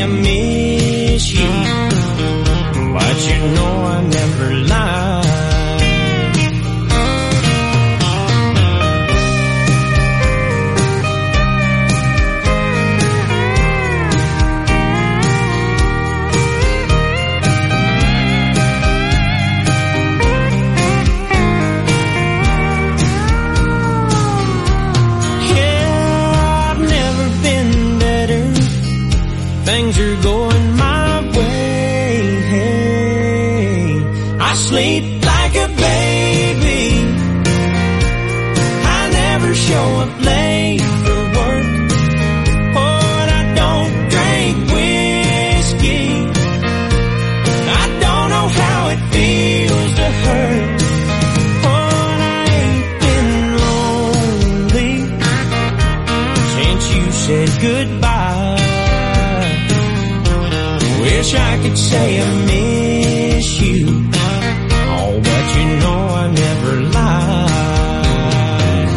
I miss you, but you know I never lie. Things are going my way. I sleep like a baby. I never show up late for work. But I don't drink whiskey. I don't know how it feels to hurt. But I ain't been lonely since you said goodbye. Wish I could say I miss you, oh, but you know I never lie.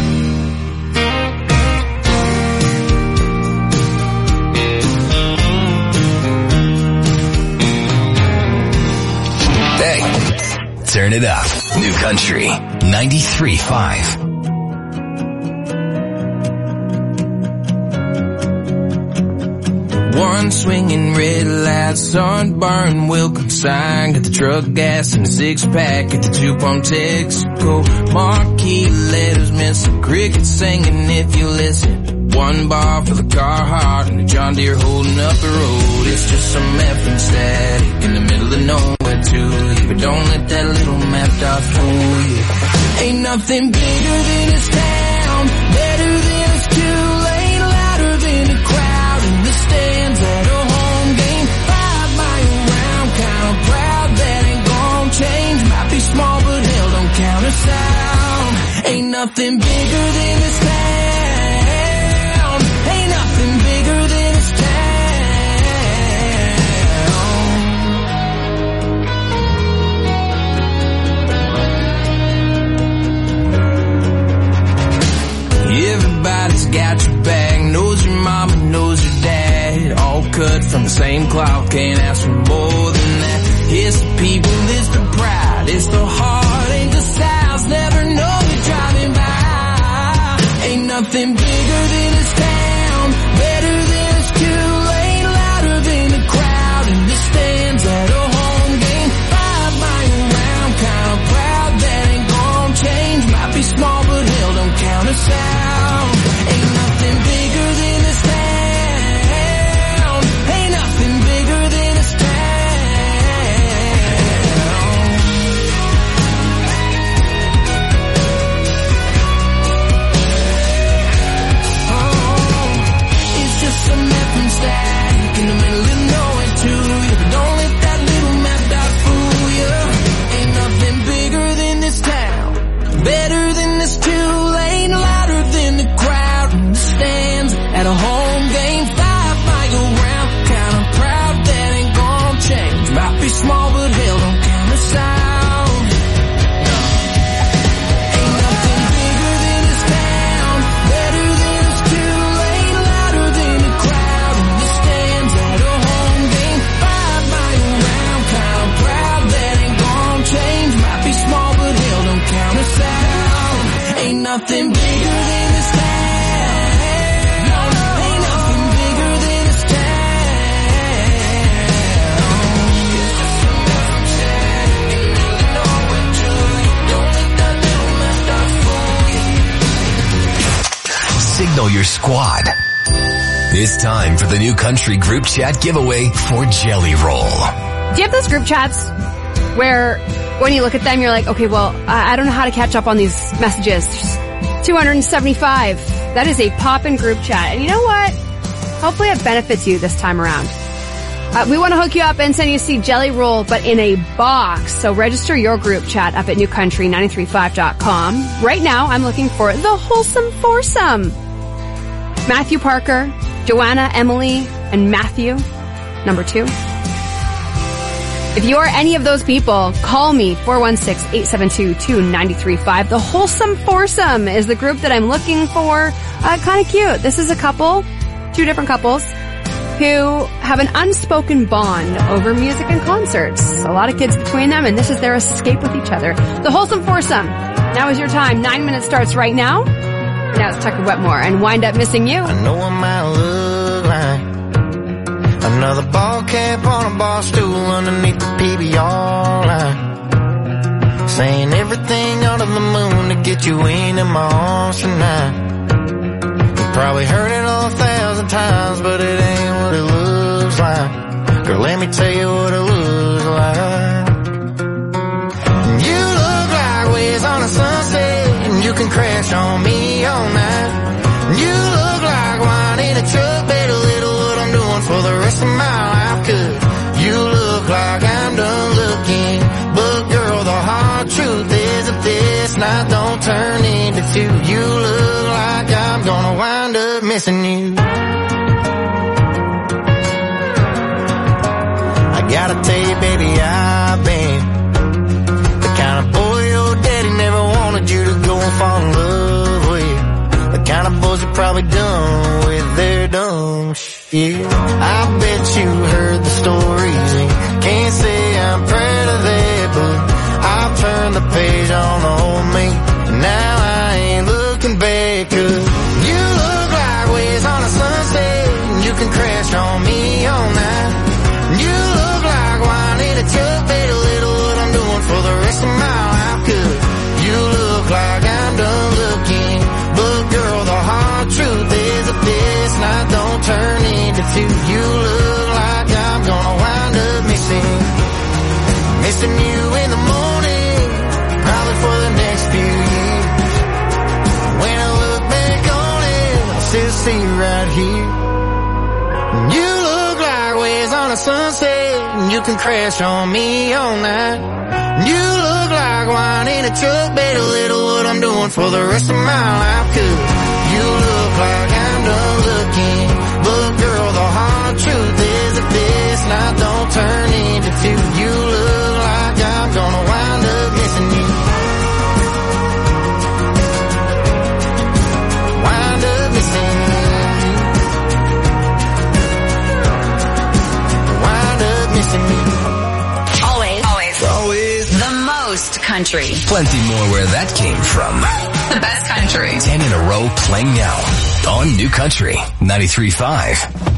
Hey, turn it up. New Country 93.5. One swinging red light, sunburn, welcome sign. Got the truck gas and a six-pack at the two-pump Texaco. Marquee letters, missing crickets singing if you listen. One bar for the Carhartt and the John Deere holding up the road. It's just some effing static in the middle of nowhere to leave. But don't let that little map dot fool you. Ain't nothing bigger than this town, better than this two-lane, louder than a crowd in the stands at a home game. 5 mile round, kinda proud that ain't gon' change. Might be small but hell don't count us out. Ain't nothing bigger than this town. Ain't nothing bigger than this Everybody's got your back, knows your mama, knows your dad. All cut from the same cloth, can't ask for more than that. It's the people, it's the pride, it's the heart, ain't the styles, never know you're driving by. Ain't nothing bigger than this town, better than this two-lane, louder than the crowd in the stands at a home game. 5 mile round, kinda proud that ain't gon' change. Might be small but hell don't count us out. Ain't nothing bigger than this town. Ain't nothing bigger than this town. Oh, it's just some effing static in the middle of nowhere to you. But don't let that little map dot fool you. Ain't nothing bigger than this town, better than this two-lane, louder than the crowd in the stands at a home game. 5 mile round, kinda proud that ain't gon' change. Might be small but hell don't count us out. Ain't nothing bigger than this town, better than this two-lane, louder than the crowd in the stands at a home game. 5 mile round, kinda proud that ain't gon' change. Might be small but hell don't count us out. Ain't nothing bigger than this town. Ain't nothing bigger than this Signal your squad. It's time for the New Country group chat giveaway for Jelly Roll. Do you have those group chats where when you look at them, you're like, okay, well, I don't know how to catch up on these messages. 275. That is a poppin' group chat. And you know what? Hopefully it benefits you this time around. We want to hook you up and send you a seed Jelly Roll, but in a box. So register your group chat up at newcountry935.com. Right now, I'm looking for the Wholesome Foursome. Matthew Parker, Joanna, Emily, and Matthew, number 2. If you are any of those people, call me, 416-872-2935. The Wholesome Foursome is the group that I'm looking for. Kind of cute. This is a couple, 2 different couples. who have an unspoken bond over music and concerts. A lot of kids between them, and this is their escape with each other. The Wholesome Foursome. Now is your time. 9 minutes starts right now. Now it's Tucker Wetmore and Wind Up Missing You. I know I might look like another ball cap on a bar stool underneath the PBR line, saying everything under the moon to get you into my arms tonight. You probably heard it 1,000 times, but it ain't what it looks like. Girl, let me tell you what it looks like. You look like waves on a sunset, and you can crash on me all night. You look like wine in a truck, better little what I'm doing for the rest of my life. 'Cause you look like I'm done looking, but girl, the hard truth is if this night don't turn into two, you look like I'm gonna wind up missing you. I gotta tell you, baby, I've been the kind of boy your daddy never wanted you to go and fall in love with. The kind of boys are probably done with their dumb shit. I bet you heard the stories and can't say I'm proud of that, but I've turned the page on the old me. Now I ain't looking back, 'cause you look like waves on a sunset, and you can crash on me all night. You look like wine in a truck, better little what I'm doing for the rest of my life. 'Cause you look like I'm done looking, but girl, the hard truth is if this night don't turn into two, you look like I'm gonna wind up missing you in the morning, probably for the next few years. When I look back on it, I'll still see you right here. You look like waves on a sunset, and you can crash on me all night. You look like wine in a truck, better little what I'm doing for the rest of my life. 'Cause you look like I'm done looking, but girl, the hard truth is if this night don't turn into two, you look like I'm gonna wind up missing you. Wind up missing you. Wind up missing you. Always the most country. Plenty more where that came from. The best country. 10 in a row playing now on New Country 93.5.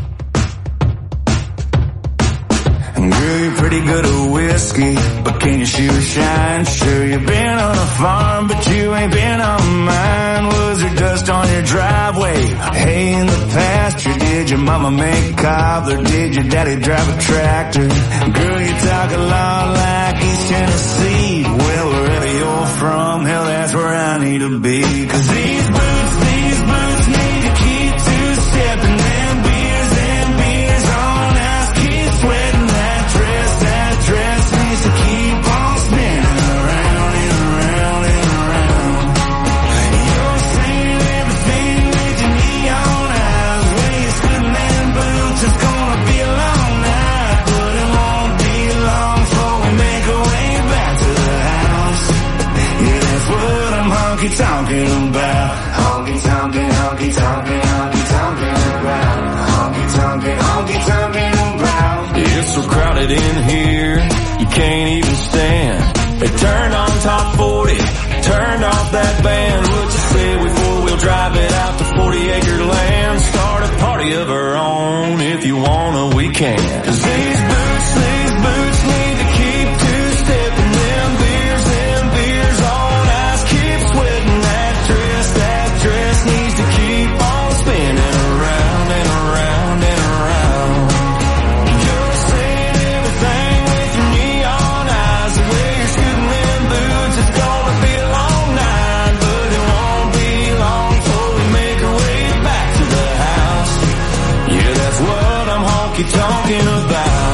Girl, you're pretty good at whiskey, but can you shoot a shine? Sure, you've been on a farm, but you ain't been on mine. Was there dust on your driveway? Hey, in the pasture, did your mama make cobbler? Did your daddy drive a tractor? Girl, you talk a lot like East Tennessee. Well, wherever you're from, hell, that's where I need to be. 'Cause these boots need to keep two-stepping. Them beers on us, keep sweating. That dress needs to keep on spinning around and around and around. You're saying everything with your neon eyes. Way you're splitting them boots, it's gonna be a long night, but it won't be long before we make our way back to the house. Yeah, that's what I'm honky-tonking about. Honky-tonking, honky-tonking, honky-tonking about. Honky-tonking, honky-tonking about. It's so crowded in here, you can't even stand. They turned on top 40, turned off that band. What you say we four-wheel drive it out to 40-acre land? Start a party of our own, if you wanna, we can. 'Cause these boots need to keep two-stepping. Them beers on ice, keep sweating. That dress needs to keep on spinning around and around and around. You're saying everything with your neon eyes. The way you're scooting them boots, it's gonna be a long night, but it won't be long before we make our way back to the house. Yeah, that's what I'm honky-tonking about.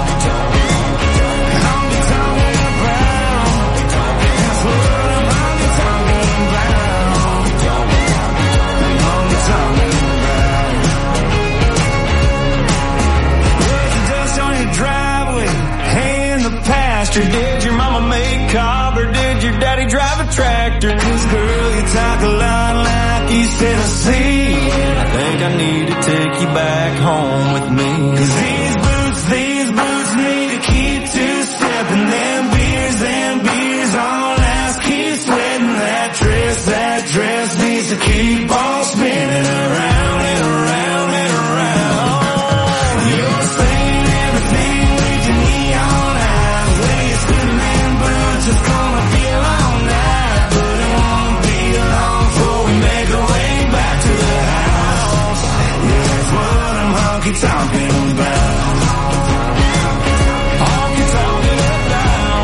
Did your mama make cob or did your daddy drive a tractor? 'Cause girl, you talk a lot like East Tennessee. I think think I need to take you back home with me. 'Cause these boots need to keep two-stepping. Them beers all last. Keep sweating that dress needs to keep on spinning around and around and around. You're saying everything with your neon eyes. When you're spinning them boots, it's gonna feel all night. But it won't be long before we make our way back to the house. Yeah, that's what I'm honky-tonking about. Honky-tonking about.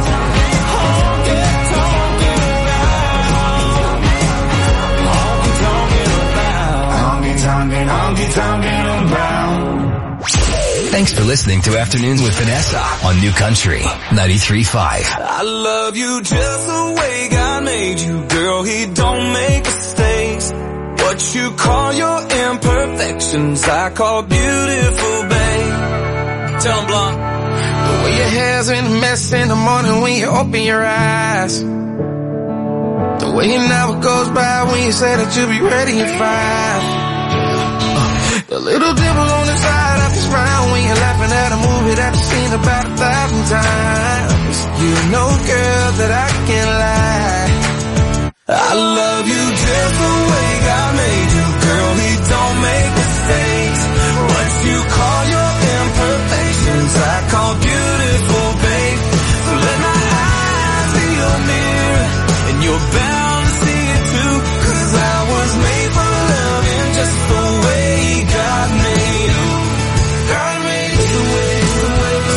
Honky-tonking about. Honky-tonking about. Honky-tonking about. Thanks for listening to Afternoons with Vanessa on New Country 93.5. I love you just the way God made you, girl. He don't make mistakes. What you call your imperfections, I call beautiful, babe. Tell him, Blanc. The way your hair's in a mess in the morning when you open your eyes. The way it never goes by when you say that you'll be ready at 5. The little dimple on the side of your smile when you're laughing at a movie that you've seen about 1,000 times. You know, girl, that I can't lie. I love you just the way God made you, girl. He don't make mistakes. What you call your imperfections, I call beautiful, babe. So let my eyes be your mirror, and you're bound to see it too. 'Cause I was made for loving just the way God made you. God made you the way God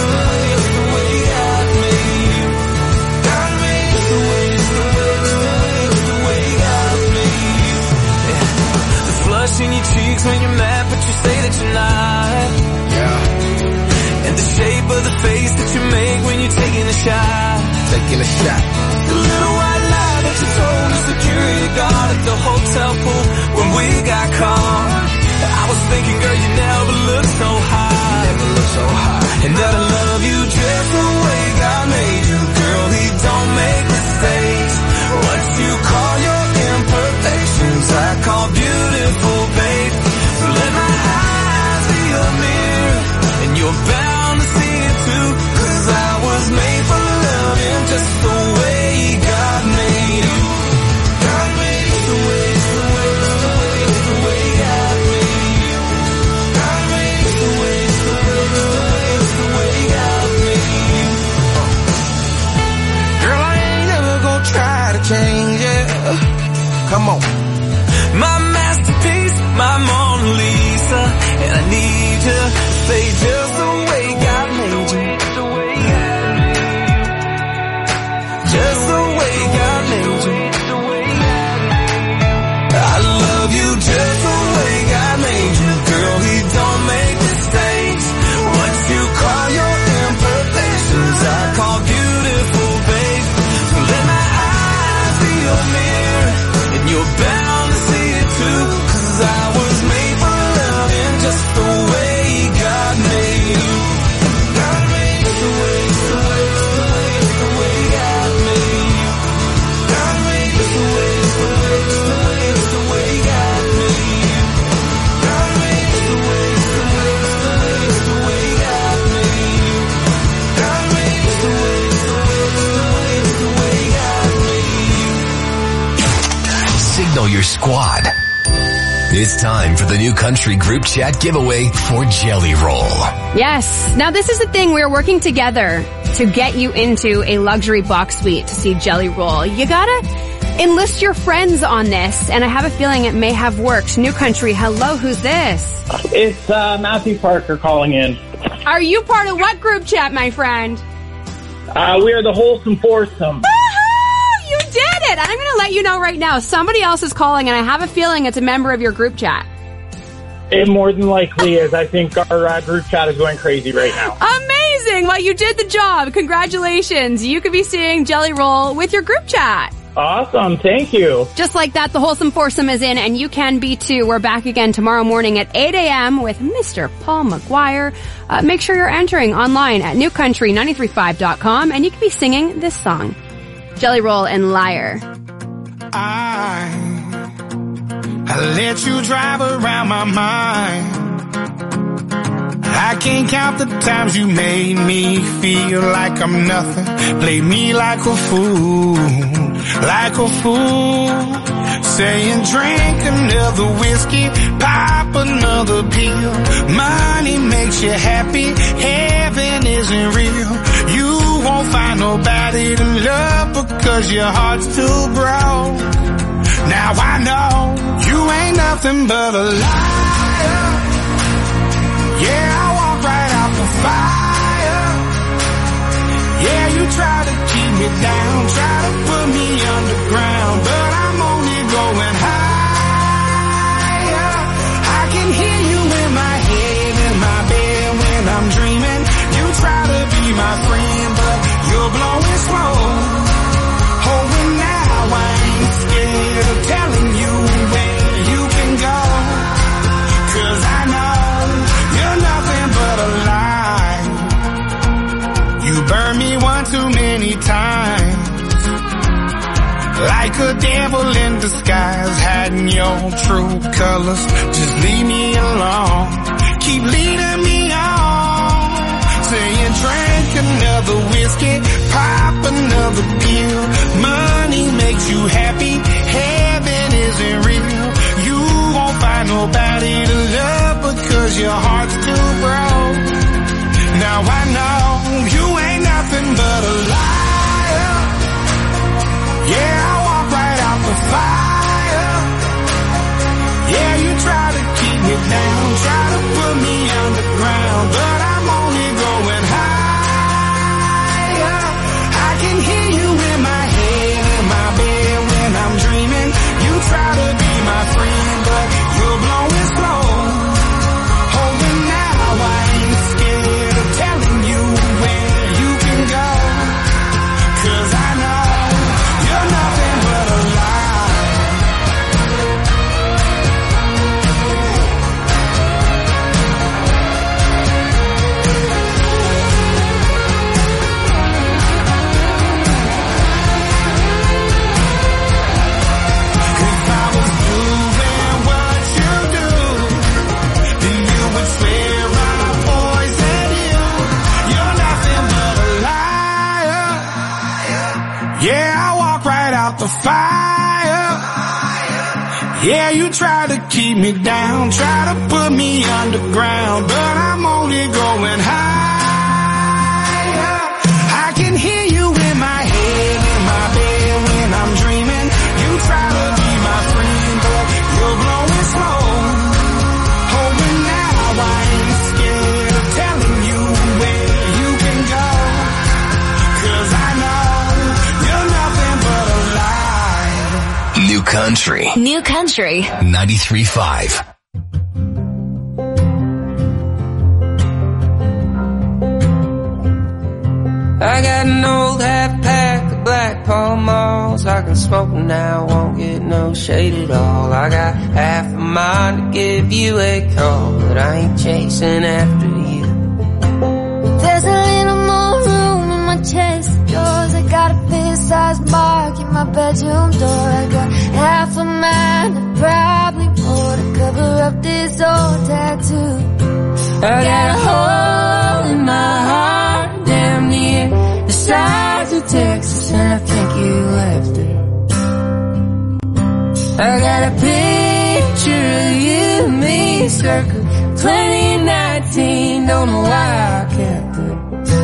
made you. God made you the way God made you. Yeah. The flush in your cheeks when you're mad, but you say that you're not. Yeah. And the shape of the face that you make when you're taking a shot. Taking a shot. The little white lie that you told the security guard at the hotel pool when we got caught. I was thinking, girl, you never looked so high. Never looked so high. And that I love you just the way God made you, girl. He don't make mistakes. What you call your imperfections, I call beautiful, babe. So let my eyes be your mirror, and you're bound to see it too. 'Cause I was made for loving just the way God made you. God made you the way God made you. God made you the way God made you. Girl, I ain't never gonna try to change it. Come on. My masterpiece, my Mona Lisa, and I need to say just the way God made you. Just the way God made you. I love you just the way God made you, girl. He don't make mistakes. What you call your imperfections, I call beautiful, babe. So let my eyes be your mirror, and you're bound to see it too. 'Cause I was made for loving just the way God made you. God made you the way God made you. God made you the way God made you. God made you the way God made you. God made you the way God made you. Signal your squad. It's time for the New Country Group Chat giveaway for Jelly Roll. Yes. Now this is the thing. We're working together to get you into a luxury box suite to see Jelly Roll. You gotta enlist your friends on this, and I have a feeling it may have worked. New Country, hello, who's this? It's Matthew Parker calling in. Are you part of what group chat, my friend? We are the Wholesome Foursome. Woohoo! You did it! I'm gonna let you know right now. Somebody else is calling, and I have a feeling it's a member of your group chat. It more than likely is. I think our group chat is going crazy right now. Amazing! Well, you did the job. Congratulations. You could be seeing Jelly Roll with your group chat. Awesome. Thank you. Just like that, the Wholesome Foursome is in, and you can be too. We're back again tomorrow morning at 8 a.m. with Mr. Paul McGuire. Make sure you're entering online at newcountry935.com, and you can be singing this song, Jelly Roll and Liar. I I let you drive around my mind. I can't count the times you made me feel like I'm nothing. Play me like a fool, like a fool. Saying drink another whiskey, pop another pill. Money makes you happy, heaven isn't real. You won't find nobody to love because your heart's too broke. Now I know you ain't nothing but a liar. Yeah, I walk right out the fire. Yeah, you try to keep me down, try to put me underground, but I'm only going higher. I can hear you in my head, in my bed when I'm dreaming. You try to be my friend, but you're blowing smoke. Oh, and now I ain't scared of telling you where you can go, 'cause I know you're nothing but a lie. You burned me one too many times, like a devil in disguise, hiding your true colors. Just leave me alone, keep leading me on. Saying drink another whiskey, pop another pill. Money makes you happy, heaven isn't real. You won't find nobody to love because your heart's too broke. Now I know you ain't nothing but a liar. Yeah, I walk right out the fire. Yeah, you try to keep me down, try to put me underground, but I'm only going higher. I can hear you in my head, in my bed when I'm dreaming. You try to be my friend, but you're blowing slow. Oh, and now I ain't scared of telling you where you can go, 'cause I know you're nothing but a lie. If I was doing what you do, then you would swear I poison you. You're nothing but a liar. Yeah, I walk right out the fire. Yeah, you try to keep me down, try to put me underground, but I'm only going higher. I can hear you in my head, in my bed when I'm dreaming. You try to be my friend, but you're blowing smoke. Oh, and now I ain't scared of telling you where you can go, 'cause I know you're nothing but a lie. New Country New Country. 93.5. I got an old half pack of Black Pall Malls. I can smoke them now, won't get no shade at all. I got half a mind to give you a call, but I ain't chasing after you. There's a little more room in my chest of drawers. I got a fist-sized mark in my bedroom door. I got half a mind and probably more to cover up this old tattoo. I got a hole in my heart down near the sides of Texas, and I think you left it. I got a picture of you and me circa 2019, don't know why I kept it.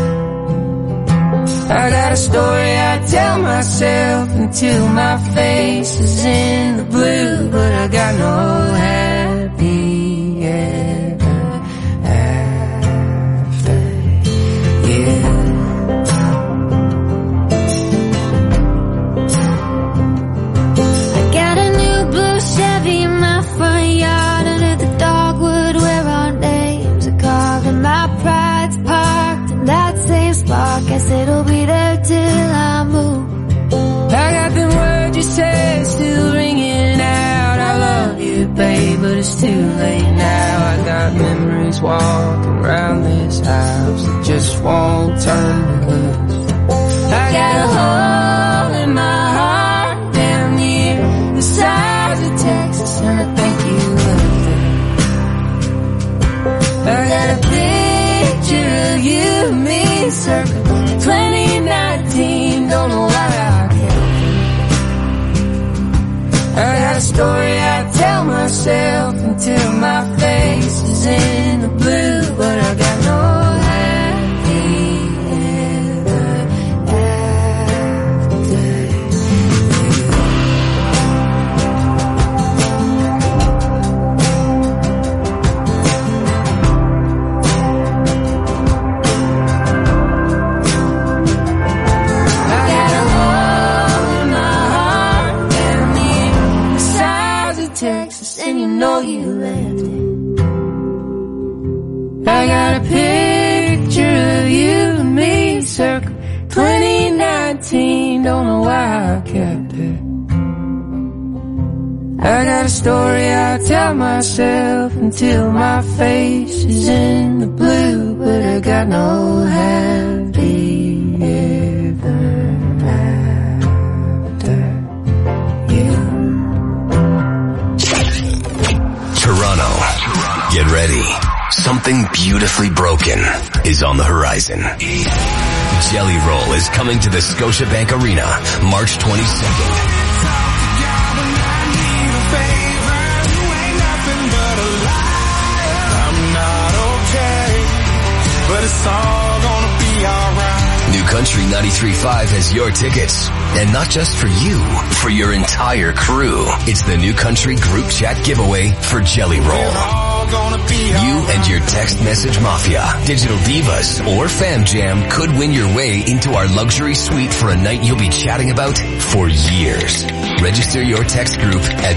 I got a story I tell myself until my face is in the blue, but I got no happy ever after you. I got a new blue Chevy in my front yard, under the dogwood where our names are carved, and my pride's parked in that same spot. Guess it'll be there till I move. I got the words you said still ringing out. I love you, babe, but it's too late now. I got memories walking around this house that just won't turn me loose. I got a hole in my heart down near the sides of Texas, and I think circa 2019. Don't know why I care. I got a story I tell myself until my face is in the blue, but I got no know you left it. I got a picture of you and me, circa 2019. Don't know why I kept it. I got a story I tell myself until my face is in the blue, but I got no happy ever after you. Toronto, get ready. Something beautifully broken is on the horizon. Jelly Roll is coming to the Scotiabank Arena, March 22nd. I'm not okay, but it's all gonna be alright. New Country 93.5 has your tickets. And not just for you, for your entire crew. It's the New Country Group Chat giveaway for Jelly Roll. You and your text message mafia, digital divas, or fam jam could win your way into our luxury suite for a night you'll be chatting about for years. Register your text group at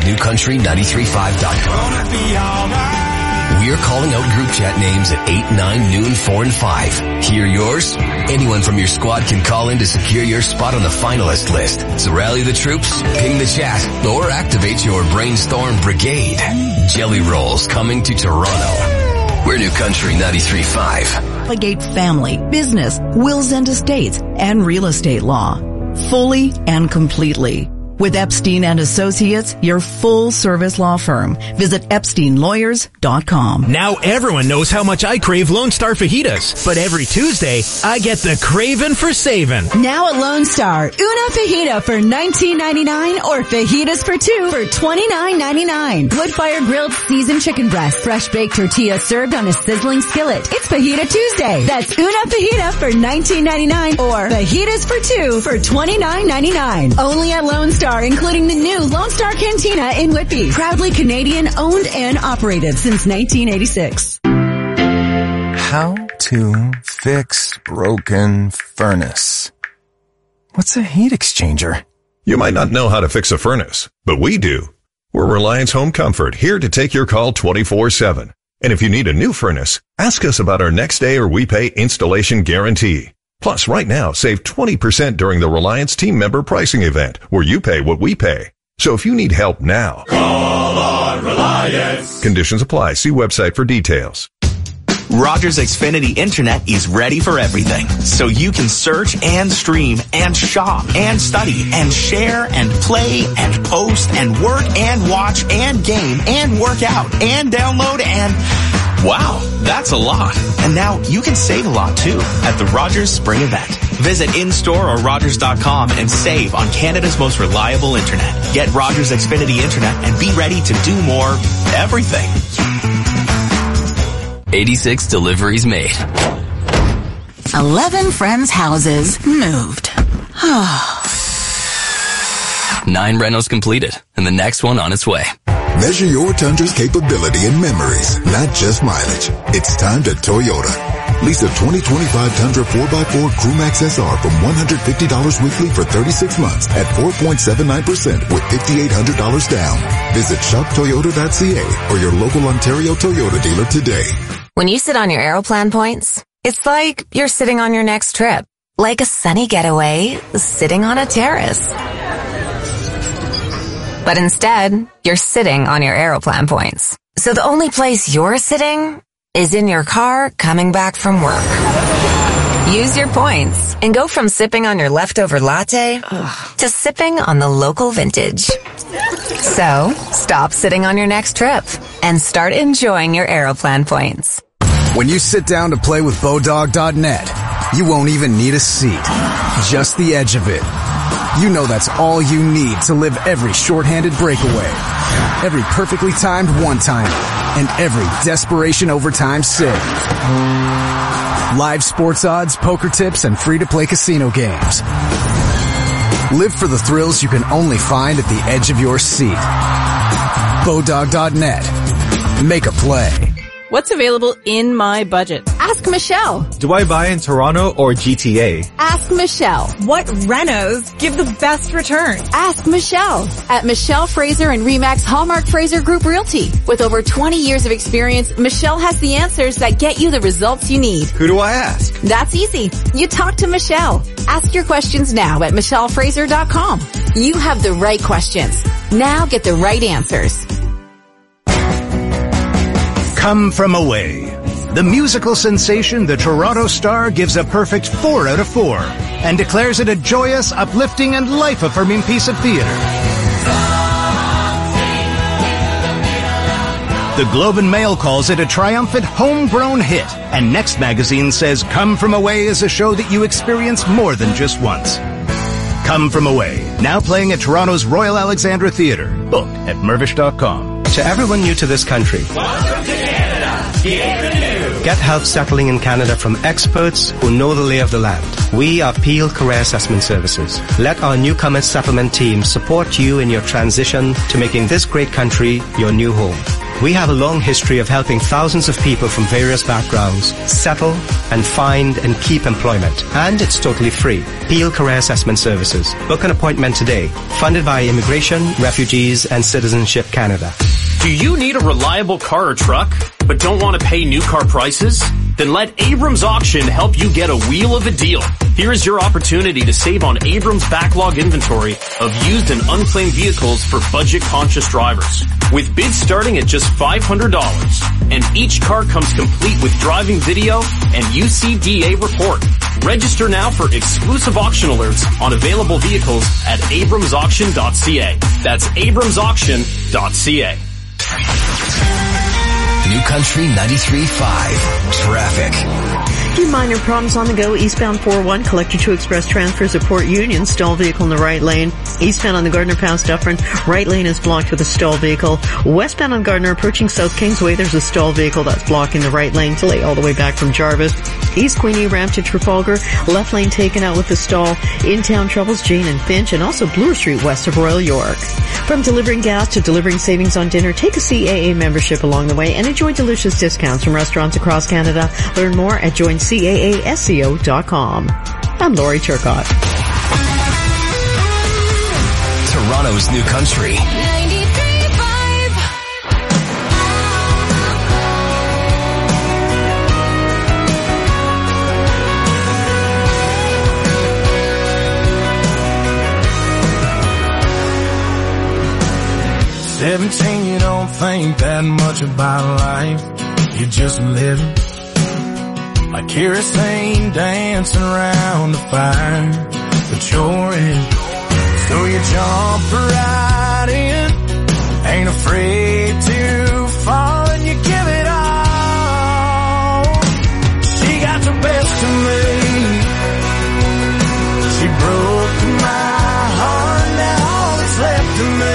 newcountry935.com. We're calling out group chat names at 8, 9, noon, 4, and 5. Hear yours? Anyone from your squad can call in to secure your spot on the finalist list. So rally the troops, ping the chat, or activate your Brainstorm Brigade. Jelly Rolls coming to Toronto. We're New Country 93.5. Navigate family, business, wills and estates, and real estate law. Fully and completely. With Epstein and Associates, your full-service law firm. Visit EpsteinLawyers.com. Now everyone knows how much I crave Lone Star fajitas. But every Tuesday, I get the craving for saving. Now at Lone Star, una fajita for $19.99 or fajitas for two for $29.99. Wood-fire grilled seasoned chicken breast, fresh-baked tortilla served on a sizzling skillet. It's Fajita Tuesday. That's una fajita for $19.99 or fajitas for two for $29.99. Only at Lone Star, including the new Lone Star Cantina in Whitby. Proudly Canadian owned and operated since 1986. How to fix broken furnace. What's a heat exchanger? You might not know how to fix a furnace, but we do. We're Reliance Home Comfort, here to take your call 24/7. And if you need a new furnace, ask us about our next day or we pay installation guarantee. Plus, right now, save 20% during the Reliance team member pricing event, where you pay what we pay. So if you need help now, call on Reliance. Conditions apply. See website for details. Rogers Xfinity Internet is ready for everything. So you can search and stream and shop and study and share and play and post and work and watch and game and work out and download and... Wow, that's a lot. And now you can save a lot too at the Rogers Spring Event. Visit in-store or Rogers.com and save on Canada's most reliable internet. Get Rogers Xfinity Internet and be ready to do more everything. 86 deliveries made. 11 friends' houses moved. 9 renos completed, and the next one on its way. Measure your Tundra's capability and memories, not just mileage. It's time to Toyota. Lease a 2025 Tundra 4x4 Crewmax SR from $150 weekly for 36 months at 4.79% with $5,800 down. Visit shoptoyota.ca or your local Ontario Toyota dealer today. When you sit on your Aeroplan points, it's like you're sitting on your next trip. Like a sunny getaway, sitting on a terrace. But instead, you're sitting on your Aeroplan points. So the only place you're sitting is in your car coming back from work. Use your points and go from sipping on your leftover latte to sipping on the local vintage. So, stop sitting on your next trip and start enjoying your Aeroplan points. When you sit down to play with Bodog.net, You won't even need a seat. Just the edge of it. You know that's all you need to live every shorthanded breakaway. Every perfectly timed one-timer. And every desperation overtime save. Live sports odds, poker tips, and free-to-play casino games. Live for the thrills you can only find at the edge of your seat. Bodog.net. Make a play. What's available in my budget? Ask Michelle. Do I buy in Toronto or GTA? Ask Michelle. What renos give the best return? Ask Michelle at Michelle Fraser and Remax Hallmark Fraser Group Realty. With over 20 years of experience, Michelle has the answers that get you the results you need. Who do I ask? That's easy. You talk to Michelle. Ask your questions now at michellefraser.com. You have the right questions. Now get the right answers. Come From Away. The musical sensation The Toronto Star gives a perfect 4 out of 4 and declares it a joyous, uplifting, and life-affirming piece of theater. The Globe and Mail calls it a triumphant homegrown hit, and Next Magazine says Come From Away is a show that you experience more than just once. Come From Away, now playing at Toronto's Royal Alexandra Theatre. Book at Mirvish.com. To everyone new to this country, welcome to Canada. Get help settling in Canada from experts who know the lay of the land. We are Peel Career Assessment Services. Let our newcomer settlement team support you in your transition to making this great country your new home. We have a long history of helping thousands of people from various backgrounds settle and find and keep employment. And it's totally free. Peel Career Assessment Services. Book an appointment today. Funded by Immigration, Refugees and Citizenship Canada. Do you need a reliable car or truck, but don't want to pay new car prices? Then let Abrams Auction help you get a wheel of a deal. Here is your opportunity to save on Abrams' backlog inventory of used and unclaimed vehicles for budget-conscious drivers. With bids starting at just $500, and each car comes complete with driving video and UCDA report. Register now for exclusive auction alerts on available vehicles at abramsauction.ca. That's abramsauction.ca. New Country 93.5 Traffic. Few minor problems on the go. Eastbound 401, Collector 2 Express transfers at Port Union. Stall vehicle in the right lane. Eastbound on the Gardner Pass Dufferin, right lane is blocked with a stall vehicle. Westbound on Gardner approaching South Kingsway, there's a stall vehicle that's blocking the right lane. Delay all the way back from Jarvis. East Queenie ramp to Trafalgar, left lane taken out with the stall. In town troubles, Jane and Finch, and also Bloor Street west of Royal York. From delivering gas to delivering savings on dinner, take a CAA membership along the way and enjoy delicious discounts from restaurants across Canada. Learn more at joincaasco.com. I'm Lori Turcott. Toronto's New Country. 93.5. 17, you don't think that much about life. You're just living. Like kerosene dancing around the fire that you're in. So you jump right in. Ain't afraid to fall and you give it all. She got the best of me. She broke my heart, now all that's left of me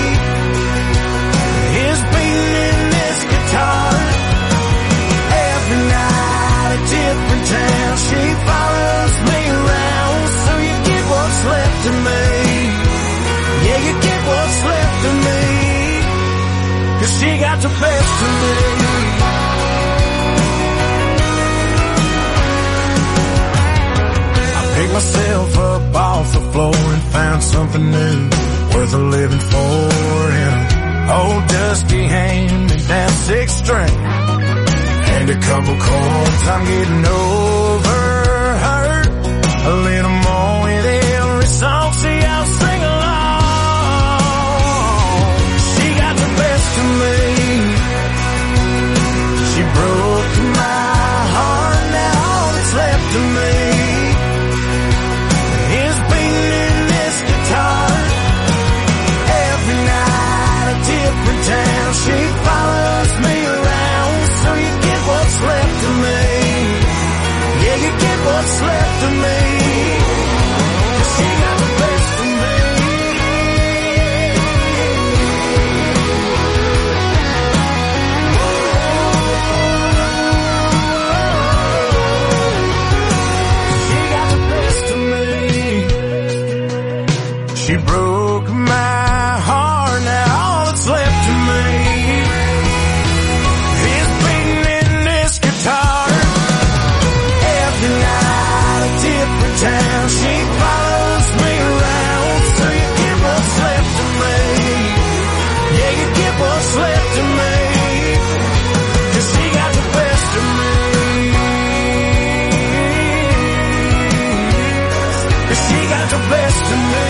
is beating in this guitar. Every night a different town, she follows me around. So you get what's left of me. Yeah, you get what's left of me. 'Cause she got the best of me. I picked myself up off the floor and found something new worth a living for. And old dusty hand and down 6th string and a couple chords. I'm getting over her a little more with every song. See, I'll sing along. She got the best of me. She broke my heart, now all that's left of me is beating in this guitar. Every night a different town, she follows me around. So you get what's left of me. what's left of me. 'Cause she got the best of me. She got the best of me. She broke my heart, now all that's left of me is beating in this guitar. Every night a different town, she follows me around. So you get what's left of me. Yeah, you get what's left of me. 'Cause she got the best of me. 'Cause she got the best of me.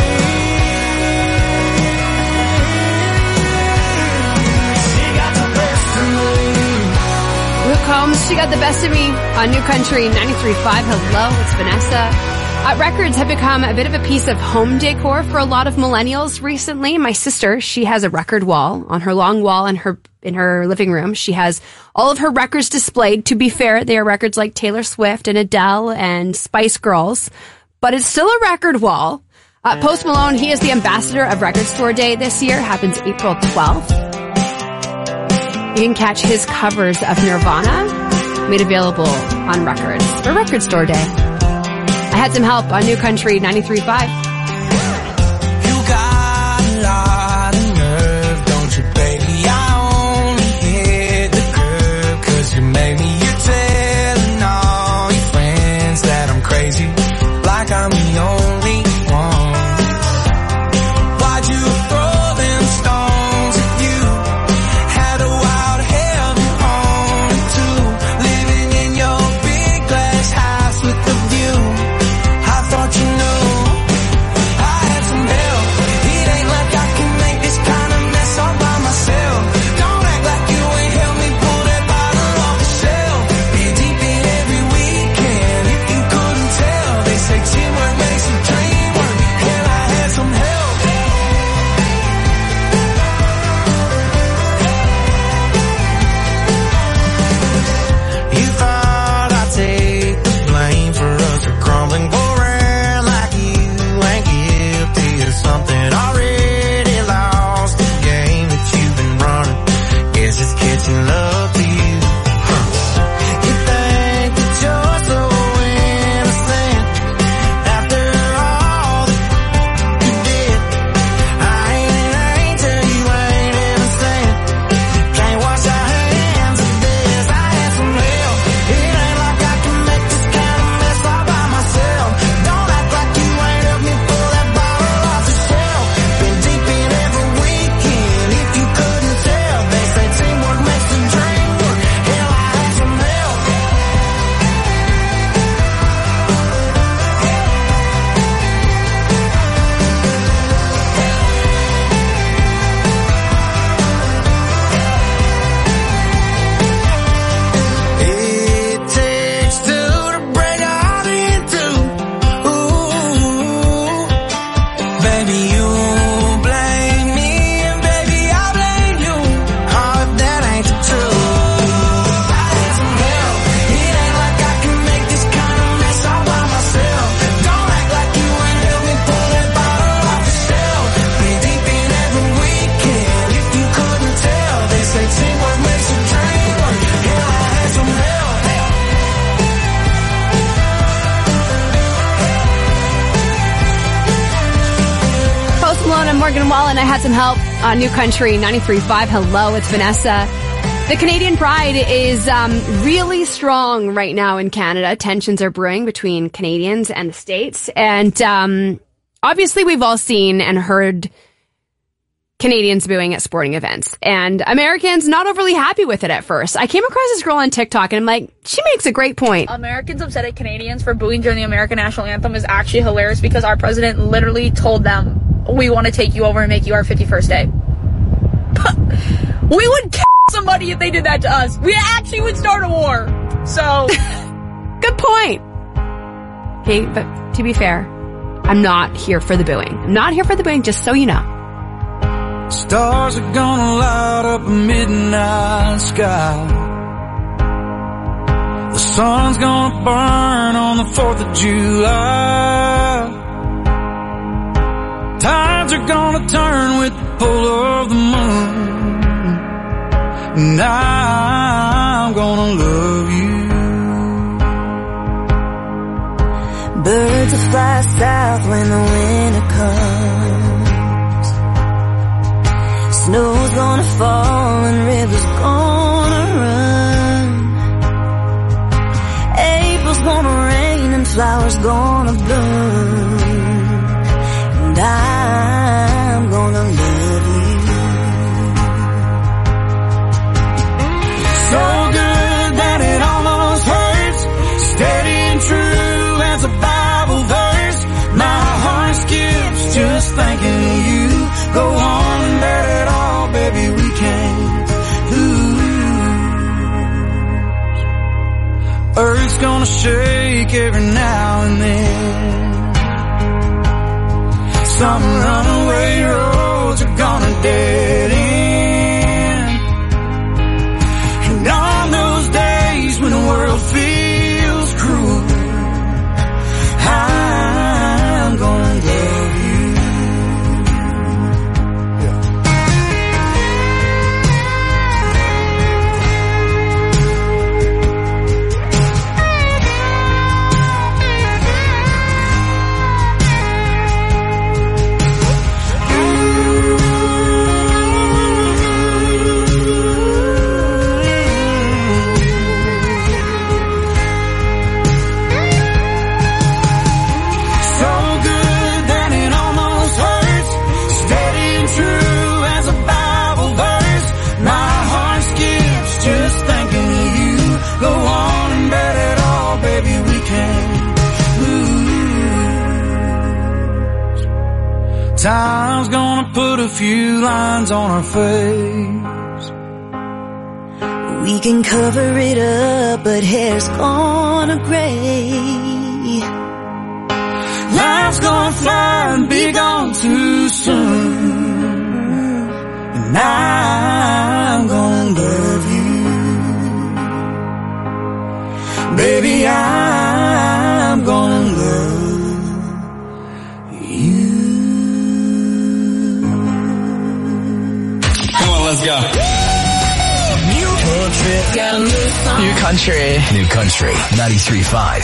Luke Combs, She Got the Best of Me on New Country 93.5. Hello, it's Vanessa. Records have become a bit of a piece of home decor for a lot of millennials recently. My sister, she has a record wall on her long wall in her living room. She has all of her records displayed. To be fair, they are records like Taylor Swift and Adele and Spice Girls, but it's still a record wall. Post Malone, he is the ambassador of Record Store Day this year. Happens April 12th. You can catch his covers of Nirvana made available on records for Record Store Day. I had some help on New Country 93.5. You got a lot of nerve, don't you, baby? I only hit the curb 'cause you made me. You're telling all your friends that I'm crazy, like I'm the only one. Why'd you throw them stones at you? Had a wild hell you wanted to, living in your big glass house with the view. I thought you knew I had some help. It ain't like I can make this kind of mess all by myself. Don't act like you ain't helped me pull that bottle off the shelf. Been deep in every weekend, if you couldn't tell. They say teamwork makes the dream work. Hell, I had some help. You thought I'd take the blame for us a crumbling, go around like you ain't guilty of something. Already lost the game that you've been running. Guess it's catching up to you. You think that you're so innocent after all that you did. I ain't an angel, you ain't innocent. Can't wash our hands of this. I had some help. It ain't like I can make this kind of mess all by myself. Don't act like you ain't helped me pull that bottle off the shelf. Been deep in every weekend, if you couldn't tell. They say teamwork makes the dream work. Hell, I had some help. It takes two to break a heart in two. Ooh, baby, you blame me, and baby, I blame you. Oh, if that ain't the truth. I had some help. It ain't like I can make this kind of mess all by myself. Don't act like you ain't helped me pull that bottle off the shelf. Been deep in every weekend, if you couldn't tell. They say teamwork makes the dream work. Hell, I had some help. Post Malone and Morgan Wallen, I had some help on New Country 93.5. Hello, it's Vanessa. The Canadian Pride is really strong right now in Canada. Tensions are brewing between Canadians and the States. And obviously we've all seen and heard Canadians booing at sporting events. And Americans not overly happy with it at first. I came across this girl on TikTok and I'm like, she makes a great point. Americans upset at Canadians for booing during the American national anthem is actually hilarious because our president literally told them, we want to take you over and make you our 51st day. We would kill somebody if they did that to us. We actually would start a war. So, good point. Okay, but to be fair, I'm not here for the booing. I'm not here for the booing, just so you know. Stars are gonna light up a midnight sky. The sun's gonna burn on the 4th of July. Tides are gonna turn with the pull of the moon. And I'm gonna love you. Birds will fly south when the winter comes. Snow's gonna fall and rivers gonna run. April's gonna rain and flowers gonna bloom. And I'm gonna love you. So good that it almost hurts. Steady and true as a Bible verse. My heart skips just thinking of you. Go on and let it all, baby, we can't lose. Earth's gonna shake every now and then. Some runaway roads are gonna dead end. And on those days when the world feels cruel, I'm gonna love you. Time's gonna put a few lines on our face. We can cover it up, but hair's gonna gray. Life's gonna fly and be gone too soon. And I'm gonna love you. Baby, I'm gonna love you. Let's go. New country, got a new song. New country. New country, 93.5.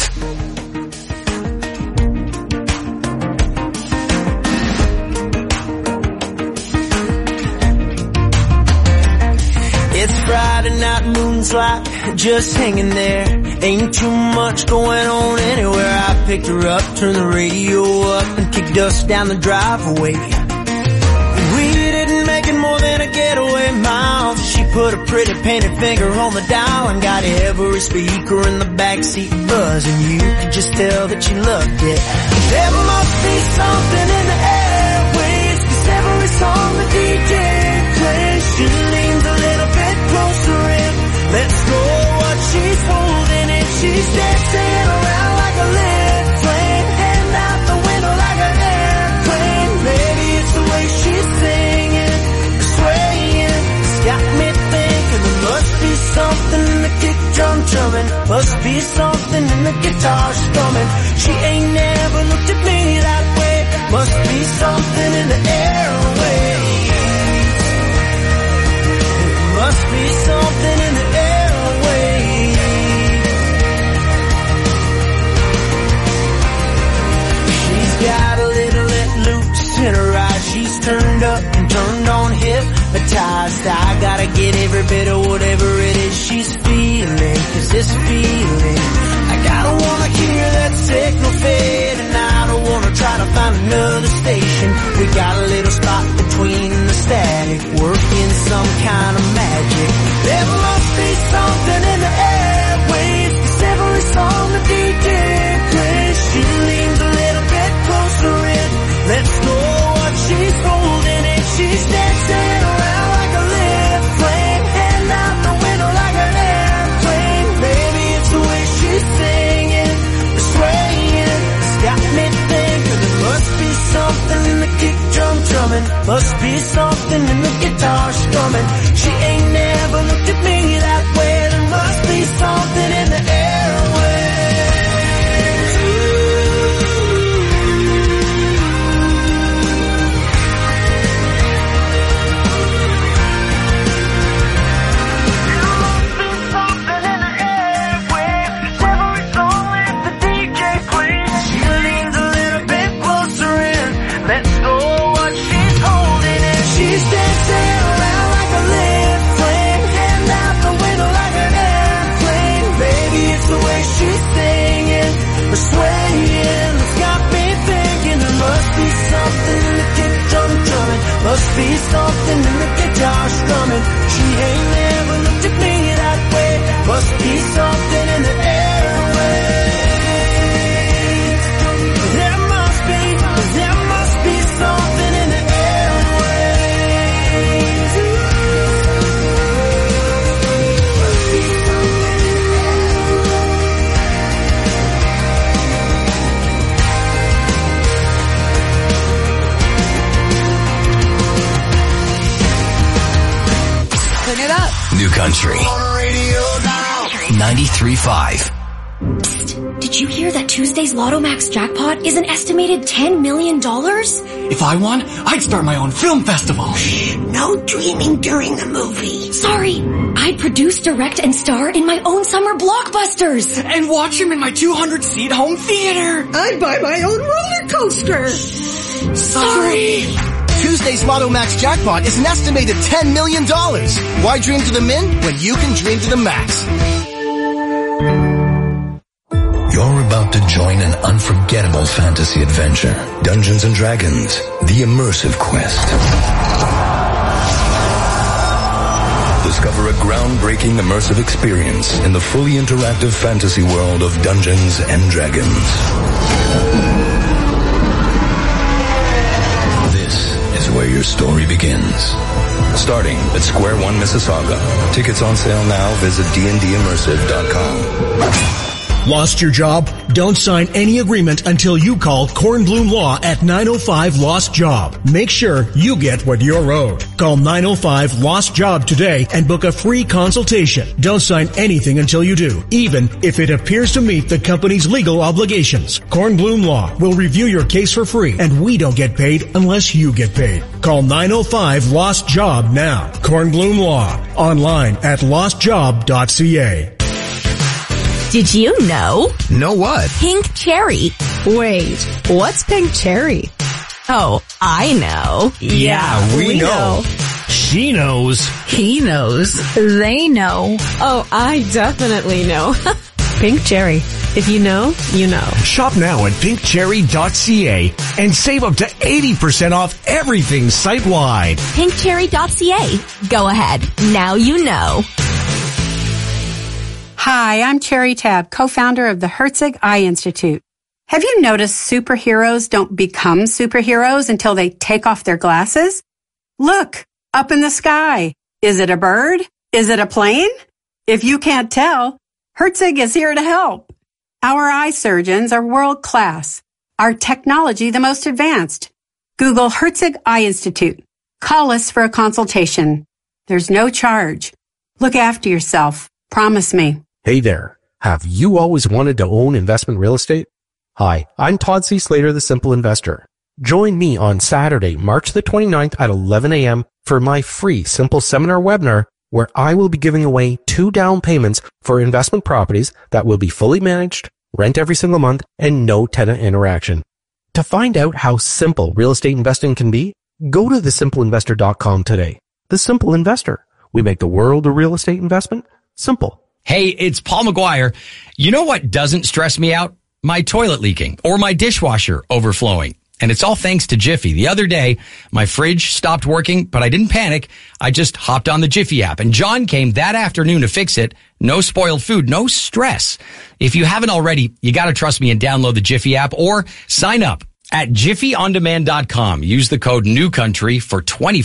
It's Friday night, moon's like just hanging there. Ain't too much going on anywhere. I picked her up, turned the radio up, and kicked dust down the driveway. We didn't make it more than a getaway miles. She put a pretty painted finger on the dial and got every speaker in the backseat buzzing. You could just tell that she loved it. There must be something in the airwaves, 'cause every song the DJ plays, she leans a little bit closer in. Let's go what she's holding and she's dancing around like a lit flame. Hand out the window like an airplane. Maybe it's the way she's singing, swaying. It's got me thinking there must be something in the kick drum drumming. Must be something in the guitar strumming. She ain't never looked at me that way. Must be something in the airwaves. Must be something in the airwaves. She's got a little let loose in her eyes. She's turned up and turned on, hypnotized. I gotta get every bit of whatever it is she's feeling, 'cause this feeling, I gotta wanna hear that signal fade, and I don't wanna try to find another station. We got a little spot between the static, working some kind of magic. There must be something in the airwaves, 'cause every song the DJ plays, she leans a little bit closer in. Let's go what she's holding and she's dancing around like a lit flame. Hand out the window like an airplane. Maybe it's the way she's singing, swaying. It's got me thinking there must be something in the kick drum drumming. Must be something in the guitar strumming. She ain't never looked at me that way. There must be something in the airwaves. something in the kick drum drumming. Must be something in the guitar strumming. She ain't never looked at me that way. Must be something in the airwaves. There must be something in the airwaves. Must be something in the Turn it up. New Country 93.5. Did you hear that Tuesday's Lotto Max jackpot is an estimated $10 million? If I won, I'd start my own film festival. No dreaming during the movie. Sorry, I'd produce, direct, and star in my own summer blockbusters. And watch them in my 200-seat home theater. I'd buy my own roller coaster. Sorry. Tuesday's Lotto Max jackpot is an estimated $10 million. Why dream to the min when you can dream to the max? You're about to join an unforgettable fantasy adventure. Dungeons & Dragons, the immersive quest. Discover a groundbreaking immersive experience in the fully interactive fantasy world of Dungeons & Dragons. This is where your story begins. Starting at Square One, Mississauga. Tickets on sale now. Visit dndimmersive.com. Lost your job? Don't sign any agreement until you call Kornblum Law at 905 Lost Job. Make sure you get what you're owed. Call 905 Lost Job today and book a free consultation. Don't sign anything until you do, even if it appears to meet the company's legal obligations. Kornblum Law will review your case for free, and we don't get paid unless you get paid. Call 905 Lost Job now. Kornblum Law. Online at lostjob.ca. Did you know? Know what? Pink cherry. Wait, what's pink cherry? Oh, I know. Yeah, we know. She knows. He knows. They know. Oh, I definitely know. Pink cherry. If you know, you know. Shop now at pinkcherry.ca and save up to 80% off everything site-wide. Pinkcherry.ca. Go ahead. Now you know. Hi, I'm Cherry Tab, co-founder of the Herzig Eye Institute. Have you noticed superheroes don't become superheroes until they take off their glasses? Look, up in the sky. Is it a bird? Is it a plane? If you can't tell, Herzig is here to help. Our eye surgeons are world class. Our technology the most advanced. Google Herzig Eye Institute. Call us for a consultation. There's no charge. Look after yourself. Promise me. Hey there. Have you always wanted to own investment real estate? Hi, I'm Todd C. Slater, the Simple Investor. Join me on Saturday, March the 29th at 11 a.m. for my free Simple Seminar webinar, where I will be giving away 2 down payments for investment properties that will be fully managed, rent every single month, and no tenant interaction. To find out how simple real estate investing can be, go to thesimpleinvestor.com today. The Simple Investor. We make the world of real estate investment simple. Hey, it's Paul McGuire. You know what doesn't stress me out? My toilet leaking or my dishwasher overflowing. And it's all thanks to Jiffy. The other day, my fridge stopped working, but I didn't panic. I just hopped on the Jiffy app, and John came that afternoon to fix it. No spoiled food, no stress. If you haven't already, you got to trust me and download the Jiffy app or sign up at jiffyondemand.com. Use the code NEWCOUNTRY for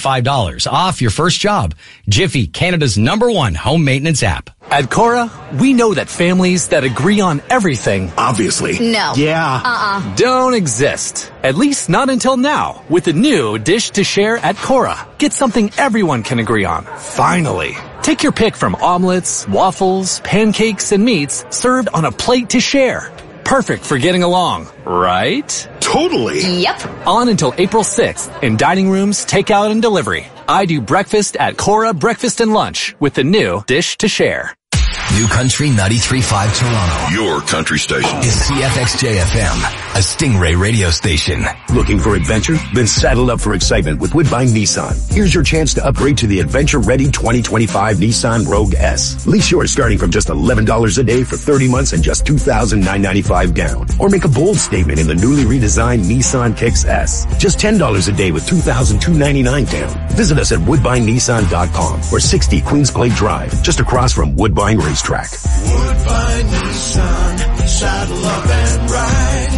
$25 off your first job. Jiffy, Canada's #1 home maintenance app. At Cora, we know that families that agree on everything, obviously, no, yeah, don't exist. At least not until now. With the new Dish to Share at Cora, get something everyone can agree on. Finally. Take your pick from omelets, waffles, pancakes, and meats served on a plate to share. Perfect for getting along, right? Totally. Yep. On until April 6th in dining rooms, takeout, and delivery. I do breakfast at Cora Breakfast and Lunch with the new Dish to Share. New Country 93.5 Toronto. Your country station. Is CFXJ FM. a Stingray radio station. Looking for adventure? Then saddle up for excitement with Woodbine Nissan. Here's your chance to upgrade to the adventure-ready 2025 Nissan Rogue S. Lease yours starting from just $11 a day for 30 months and just $2,995 down. Or make a bold statement in the newly redesigned Nissan Kicks S. Just $10 a day with $2,299 down. Visit us at WoodbineNissan.com or 60 Queens Clay Drive, just across from Woodbine Racetrack. Woodbine Nissan, saddle up and ride.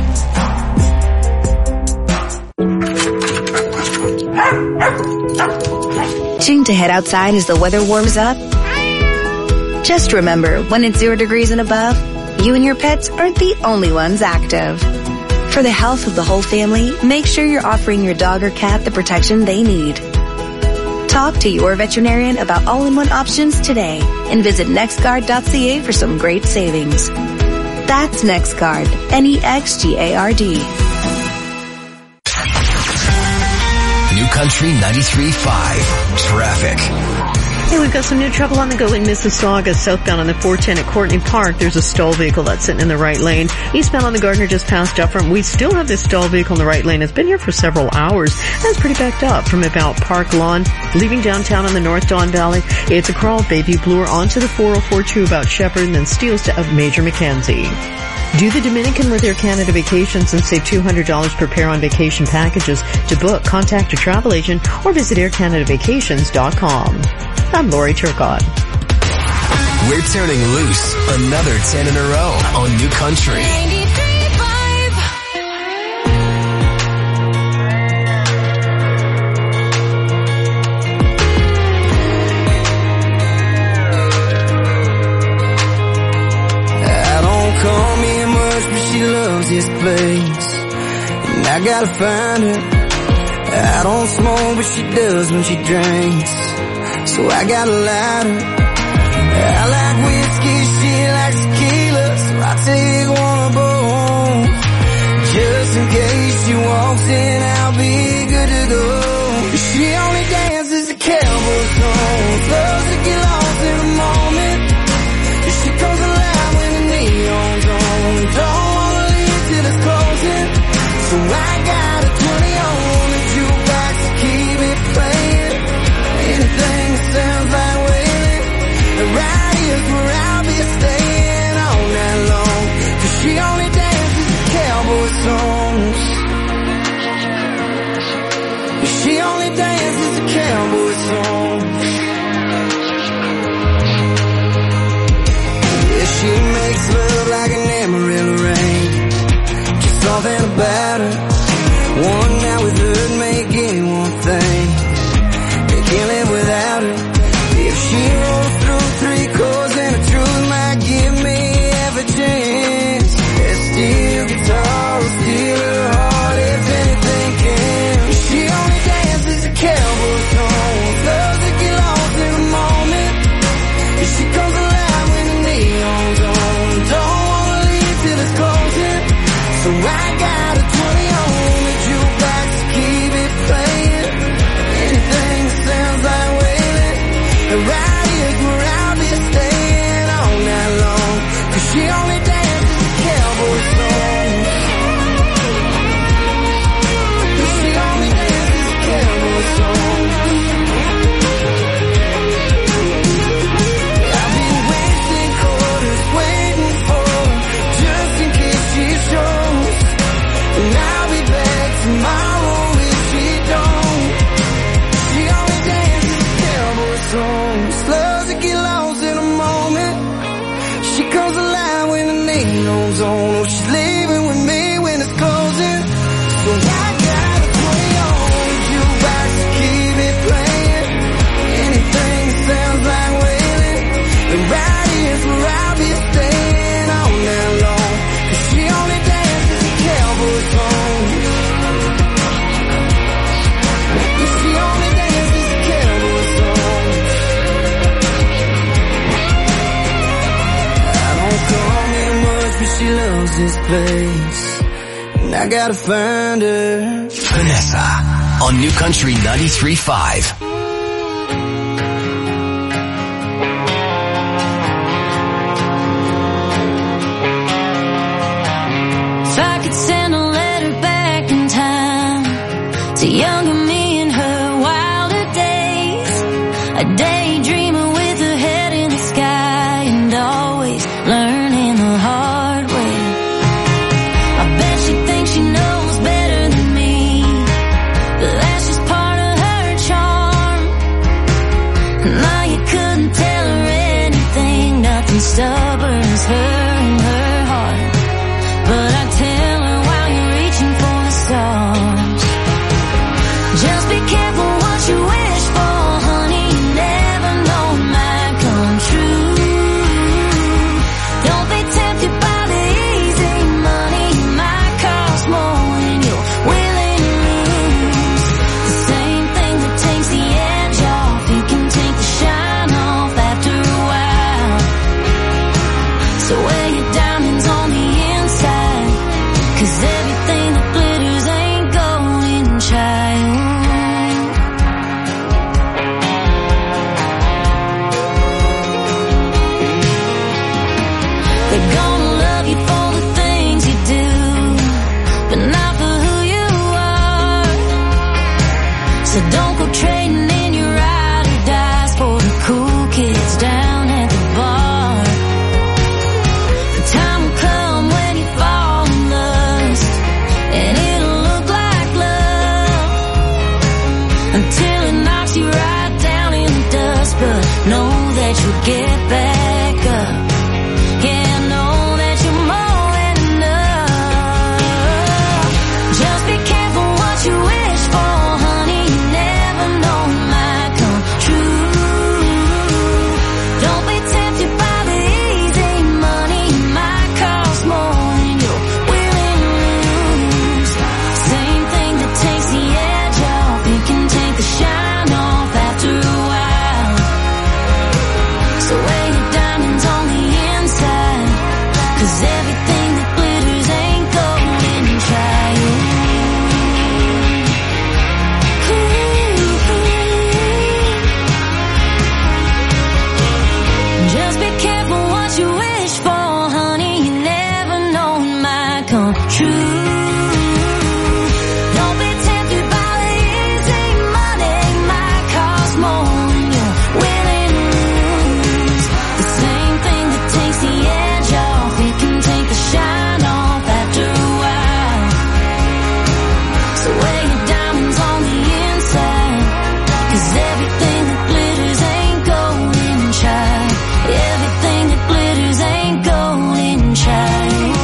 Itching to head outside as the weather warms up? Just remember, when it's 0 degrees and above, you and your pets aren't the only ones active. For the health of the whole family, make sure you're offering your dog or cat the protection they need. Talk to your veterinarian about all-in-one options today and visit nextguard.ca for some great savings. That's NextGuard, NEXGARD. New Country 93.5 Traffic. Hey, we've got some new trouble on the go in Mississauga. Southbound on the 410 at Courtney Park, there's a stall vehicle that's sitting in the right lane. Eastbound on the Gardner just past Dufferin, we still have this stall vehicle in the right lane. It's been here for several hours. That's pretty backed up from about Park Lawn, leaving downtown on the North Don Valley. It's a crawl, Bayview Bloor onto the 404-2 about Shepherd and then steals to Major Mackenzie. Do the Dominican with Air Canada Vacations and save $200 per pair on vacation packages. To book, contact your travel agent or visit aircanadavacations.com. I'm Lori Turcotte. We're turning loose another 10 in a row on New Country. This place, and I gotta find her. I don't smoke, but she does when she drinks, so I gotta light her. I like whiskey, she likes tequila, so I take one of both. Just in case she walks in, I'll be good to go. She only dances to cowboy songs, loves to get lost in the moment. She comes alive when the neon's on. So I got a 20 on the jukebox to keep it playing. Anything that sounds like wailing, right here's where I'll be staying all night long. 'Cause she only dances to cowboy songs. She only dances to cowboy songs. Yeah, she makes love like an Amarillo rain. Something about her, one night with her make anyone think they can't live without her. If she rolls through 3 chords and the truth might give me every chance. That steel guitar will steal her heart if anything can. She only dances to cowboy songs, loves to get lost in the moment. She comes alive when the neon's on. Don't wanna leave till it's closing. So I got a 20 on the jukebox to keep it playing. Anything that sounds like wailing, right here's where I'll be staying all night long. 'Cause she only dances to cowboy songs. She only dances to cowboy songs. I've been wasting quarters waiting for her, just in case she shows. And I'll be back tomorrow if she don't. She only dances to cowboy songs, loves to get lost in a moment. She comes alive when the neon's on. Oh, she's leaving with me when it's closing. So I got a 20 on the jukebox to keep it playing. Anything that sounds like wailing, and right here's where I'll be staying all night long. 'Cause she only dances to cowboy songs. She only dances to cowboy songs. I don't call me much, but she loves this place, and I gotta find her. Vanessa on New Country 93.5. If I could stand alone get back up. Yeah, I know that you're more than enough. Just be careful what you wish for, honey. You never know it might come true. Don't be tempted by the easy money. It might cost more than you're willing to lose. Same thing that takes the edge off, it can take the shine off after a while. So wear your diamonds on the inside, 'cause everything that glitters ain't gold, and try it. Just be careful what you wish for, honey. You never know it might come true. Don't be tempted by the easy money. It might cost more than you're willing to lose. The same thing that takes the edge off, it can take the shine off after a while. So wear your diamonds on the inside, 'cause everything that glitters ain't gold, and try. Everything that glitters ain't gold, and try.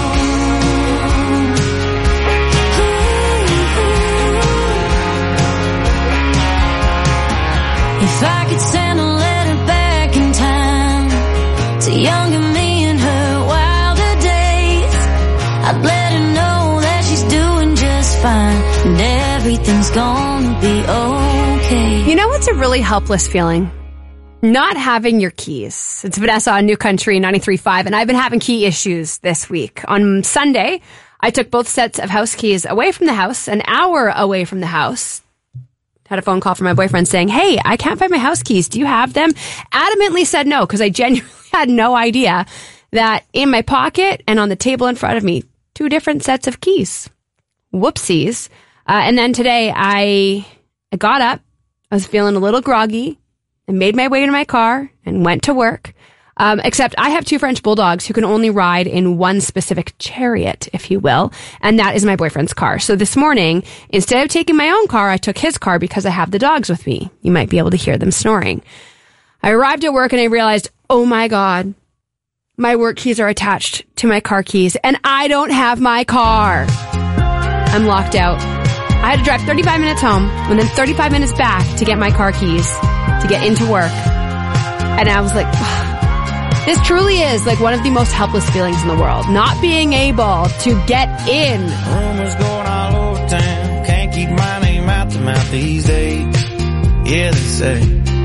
If I could send a letter back in time to younger me in her wilder days, I'd let her know that she's doing just fine, and everything's gonna be okay. You know what's a really helpless feeling? Not having your keys. It's Vanessa on New Country 93.5, and I've been having key issues this week. On Sunday, I took both sets of house keys away from the house, an hour away from the house. Had a phone call from my boyfriend saying, "Hey, I can't find my house keys. Do you have them?" Adamantly said no, because I genuinely had no idea that in my pocket and on the table in front of me, 2 different sets of keys. Whoopsies. And then today I got up. I was feeling a little groggy and made my way to my car and went to work. Except I have 2 French bulldogs who can only ride in one specific chariot, if you will, and that is my boyfriend's car. So this morning, instead of taking my own car, I took his car because I have the dogs with me. You might be able to hear them snoring. I arrived at work and I realized, oh my God, my work keys are attached to my car keys and I don't have my car. I'm locked out. I had to drive 35 minutes home and then 35 minutes back to get my car keys to get into work. And I was like, this truly is like one of the most helpless feelings in the world. Not being able to get in. Rumors going all over town. Can't keep my name out the mouth these days. Yeah, they say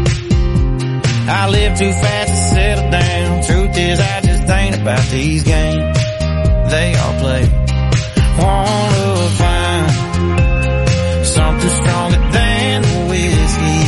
I live too fast to settle down. Truth is, I just ain't about these games they all play. Wanna find something stronger than the whiskey.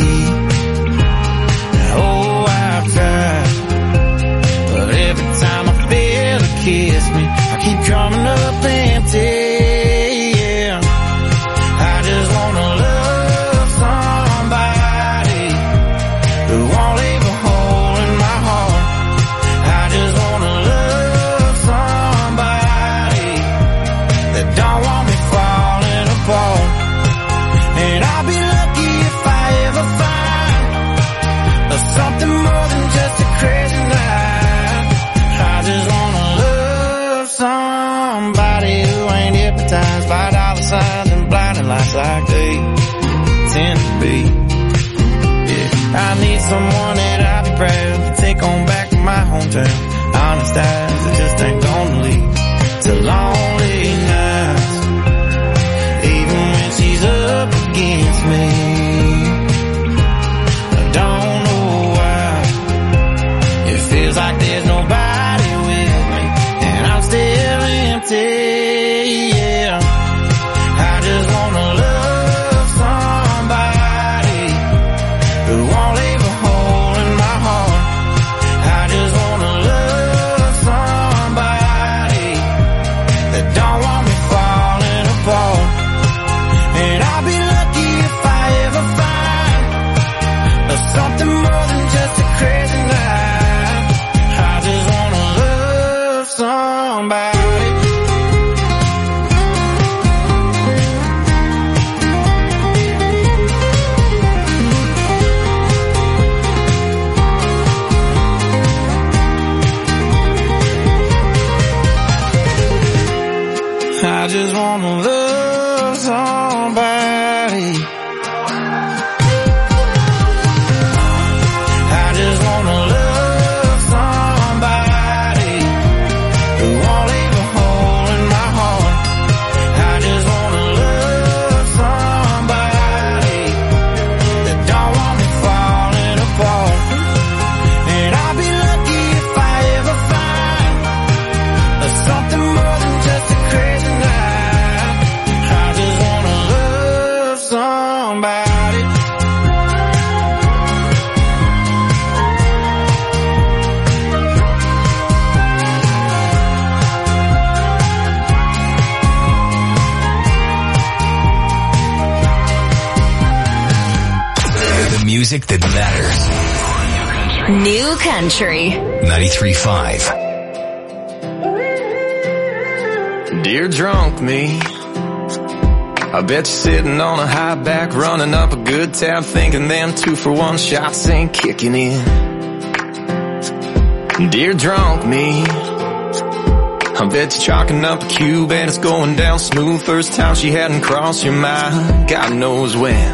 Oh, I've tried, but every time I feel her kiss me, I keep coming up empty. Yeah, I just wanna love somebody who won't leave a hole in my heart. I just wanna love somebody that don't want me falling apart. And I'll be lucky if I ever find something more than just a crazy night. I just wanna love somebody who ain't hypnotized by dollar signs and blinding lights like they tend to be. Yeah, I need someone that I'll be proud to take on back to my hometown. Honest eyes that just ain't gonna lead to lonely nights, even when she's up against me. I don't know why it feels like there's nobody with me, and I'm still empty. Yeah, I just wanna love somebody who won't leave a hole in my heart. I just wanna love somebody that just wanna love somebody. I just wanna love somebody who won't leave a hole in my heart. I just wanna love somebody that don't want me falling apart. And I'll be lucky if I ever find something more than just a crazy night. I just wanna love somebody. The music that matters. New Country. 93.5. Dear drunk me, I bet you're sitting on a high back, running up a good tab, thinking them 2-for-1 shots ain't kicking in. Dear drunk me, I bet you're chalking up a cube and it's going down smooth. First time she hadn't crossed your mind, God knows when.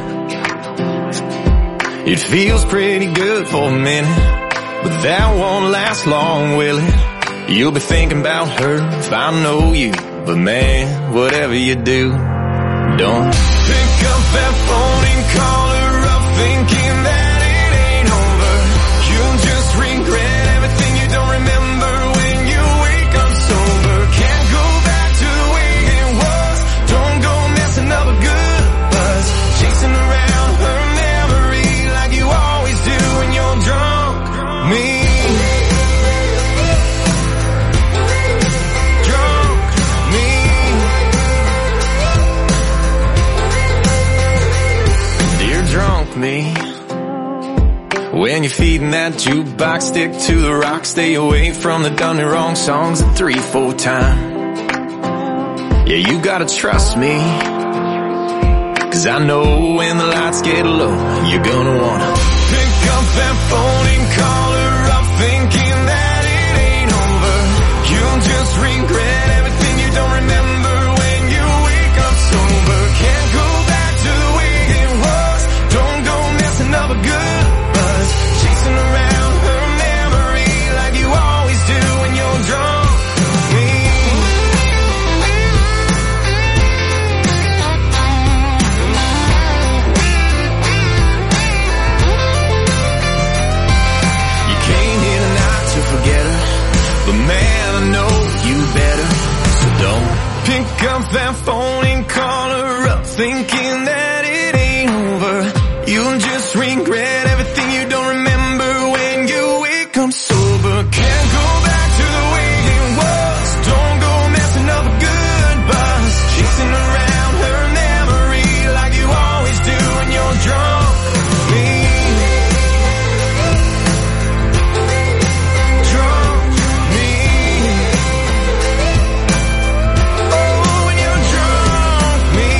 It feels pretty good for a minute, but that won't last long, will it? You'll be thinking about her if I know you. But man, whatever you do, don't pick up that phone and call her up thinking that it ain't over. You'll just regret everything you don't remember when you wake up sober. Can't go back to the way it was. Don't go messing up a good buzz, chasing around her memory like you always do when you're drunk. Me. Drunk me. When you're feeding that jukebox, stick to the rock, stay away from the done and wrong songs 3-4 times. Yeah, you gotta trust me, 'cause I know when the lights get low, you're gonna wanna pick up that phone and call her up thinking that it ain't over. You'll just regret everything you don't remember when you wake up sober. Can't go back to the way it was. Don't go messing up a good buzz, chasing around her memory like you always do when you're drunk. Me. You came here tonight to forget her, but man, I know you better. So don't pick up that phone and call her up thinking that it ain't over. You'll just regret everything you don't remember when you wake up sober. Can't go back to the way it was. Don't go messing up a good buzz, chasing around her memory like you always do when you're drunk. Me. Drunk me. Oh, when you're drunk me.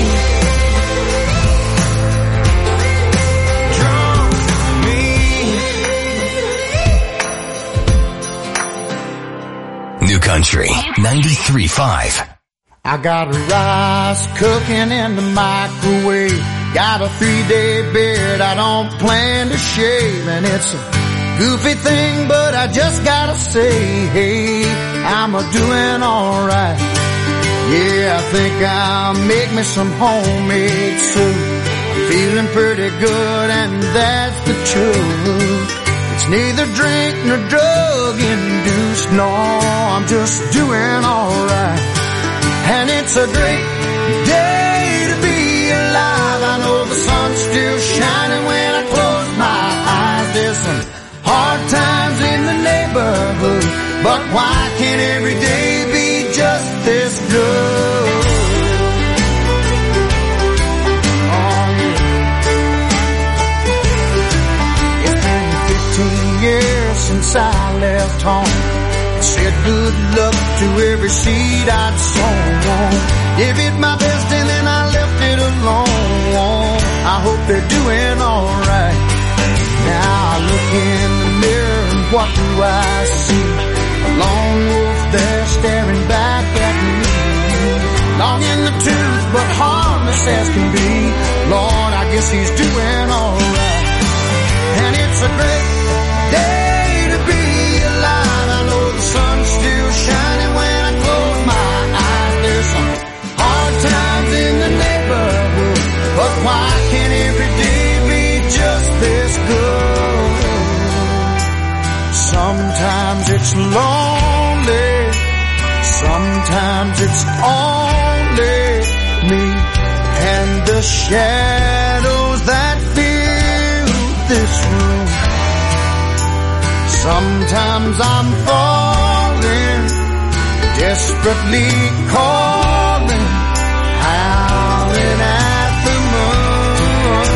New Country 93.5. I got rice cooking in the microwave. Got a 3-day beard I don't plan to shave. And it's a goofy thing, but I just gotta say, hey, I'm a-doing alright. Yeah, I think I'll make me some homemade soup. I'm feeling pretty good, and that's the truth. It's neither drink nor drug induced, no, I'm just doing alright. And it's a great day to be alive. I know the sun's still shining when I close my eyes. There's some hard times in the neighborhood, but why can't every day be just this good? Oh yeah. It's been 15 years since I left home. Said good luck to every seed I'd sown. Gave it my best and then I left it alone. I hope they're doing alright. Now I look in the mirror and what do I see? A lone wolf there staring back at me. nice as can be. Lord, I guess he's doing alright. And it's a great day to be alive. I know the sun's still shining when I close my eyes. There's some hard times in the neighborhood, but why can't every day be just this good? Sometimes it's lonely, sometimes it's only me and the shadows that fill this room. Sometimes I'm falling, desperately calling, howling at the moon.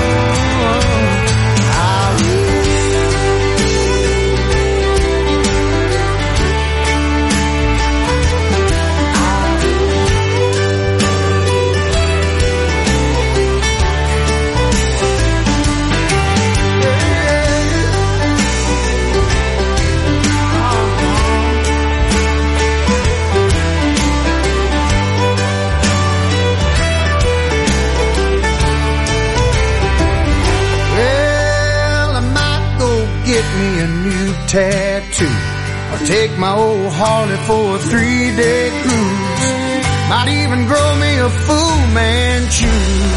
Get me a new tattoo, or take my old Harley for a 3-day cruise. Might even grow me a Fu Manchu.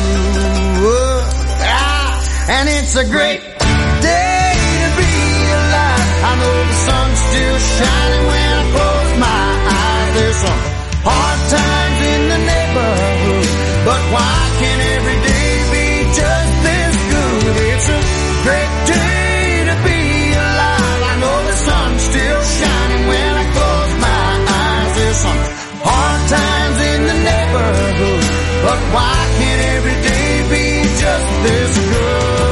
And it's a great day to be alive. I know the sun's still shining when I close my eyes. There's some hard times in the neighborhood, but why can't every day be just this good? It's a great day to be alive. I know the sun's still shining when I close my eyes. There's some hard times in the neighborhood, but why can't every day be just this good?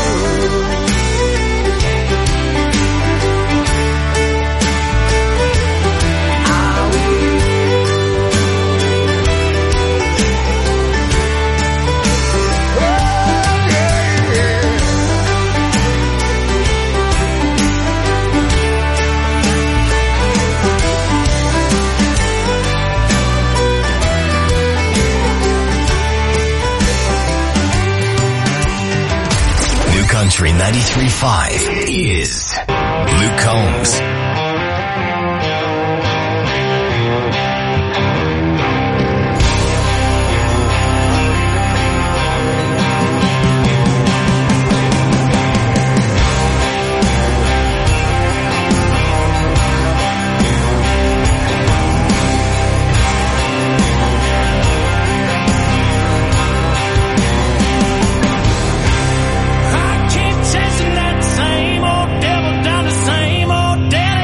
Country 93.5 is Luke Combs. Chasing that same old devil down the same old dead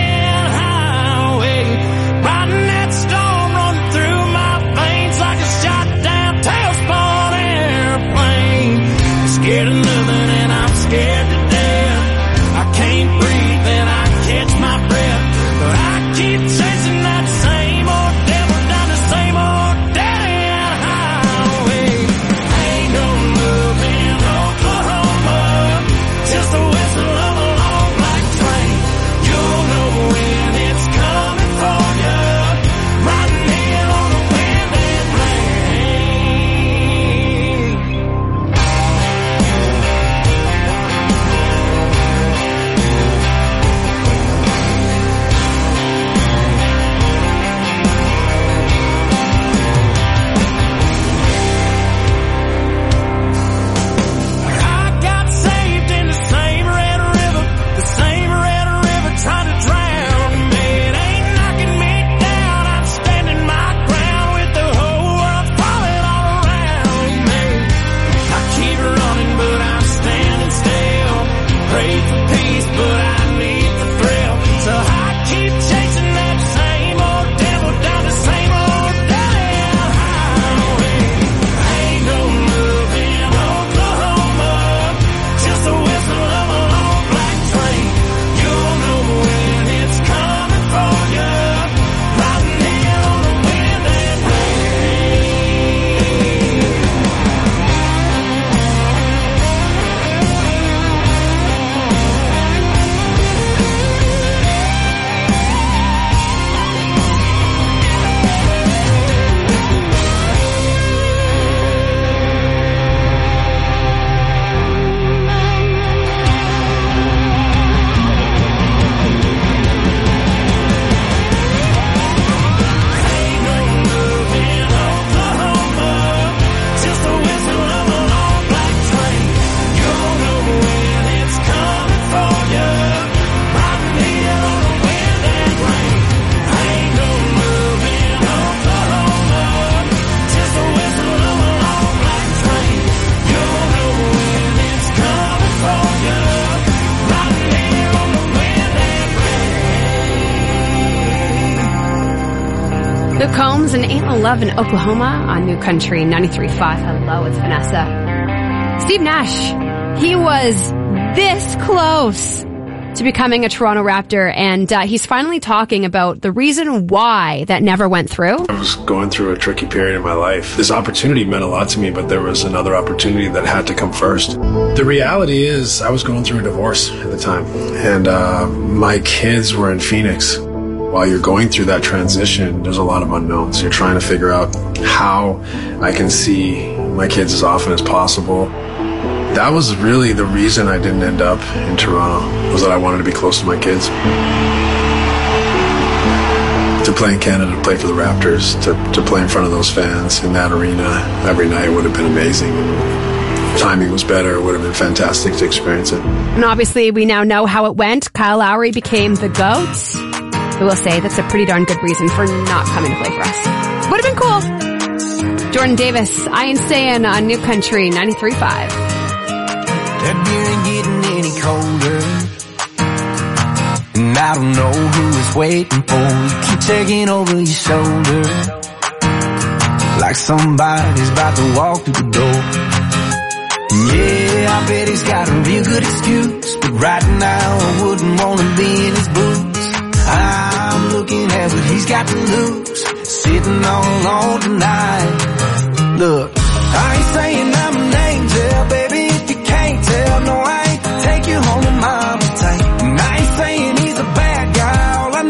Luke Combs and Ain't No Love in Oklahoma on New Country 93.5. Hello, it's Vanessa. Steve Nash, he was this close to becoming a Toronto Raptor, and he's finally talking about the reason why that never went through. I was going through a tricky period in my life. This opportunity meant a lot to me, but there was another opportunity that had to come first. The reality is I was going through a divorce at the time, and my kids were in Phoenix. While you're going through that transition, there's a lot of unknowns. You're trying to figure out how I can see my kids as often as possible. That was really the reason I didn't end up in Toronto, was that I wanted to be close to my kids. To play in Canada, to play for the Raptors, to play in front of those fans in that arena every night would have been amazing. And timing was better. It would have been fantastic to experience it. And obviously, we now know how it went. Kyle Lowry became the GOAT. I will say that's a pretty darn good reason for not coming to play for us. Would have been cool. Jordan Davis, I Ain't Staying on New Country 93.5. That beer ain't getting any colder, and I don't know who is waiting for you. Keep checking over your shoulder, like somebody's about to walk through the door. Yeah, I bet he's got a real good excuse, but right now I wouldn't want to be in his boots. I'm looking at what he's got to lose, sitting all alone tonight. Look, I ain't saying